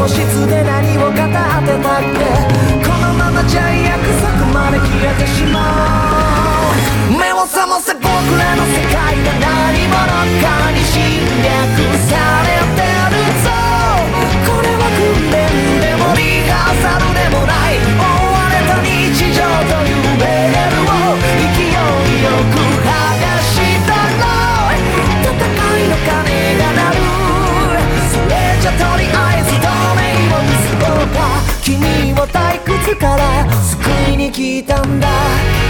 室で何を語ってたっけ。このままじゃ約束まで消えてしまう。目を覚ませ、僕らの世界が何者かに侵略されてるぞ。これは訓練でもリハーサルでもない、追われた日常というレールを勢いよく剥がしたら戦いの鐘が鳴る。それじゃとりあえず同盟を結ぼうか。君を退屈から救いに来たんだ。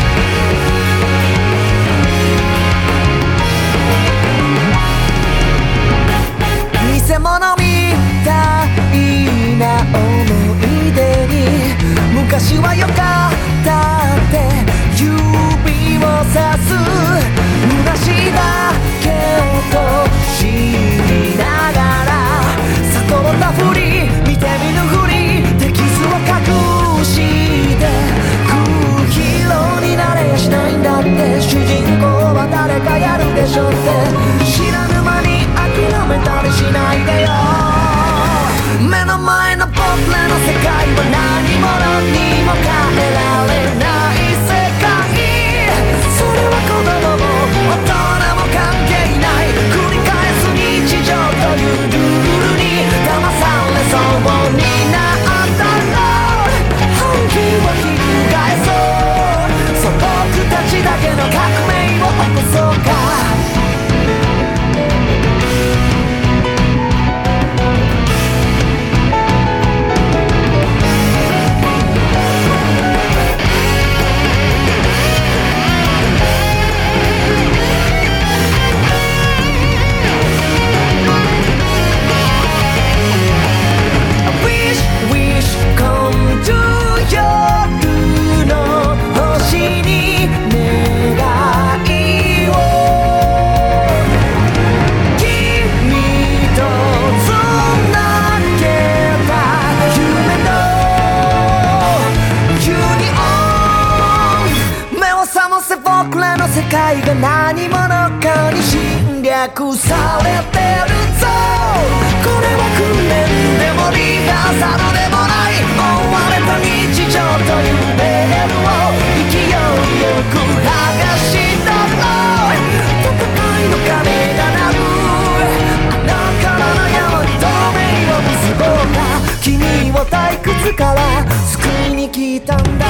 偽物みたいな思い出に昔は良かったって指をさす。虚しいだけと知りながら悟ったふり見て見ぬふりで傷を隠して空ヒーローになれやしないんだって。主人公は誰かやるでしょって知らぬ間に諦めたりしないでよ。目の前の僕らの世界は何者にも変えられない世界。それは子供も大人も関係ない、繰り返す日常というルールに騙されそうになったら本気を翻そう。そう、僕たちだけの革命を起こそうか。僕らの世界が何者かに侵略されてるぞ。これは訓練でもリハーサルでもない、追われた日常というレールを勢いよく剥がしたら戦いの鐘が鳴る。あの頃のように同盟を結ぼうか。君を退屈から救いに来たんだ。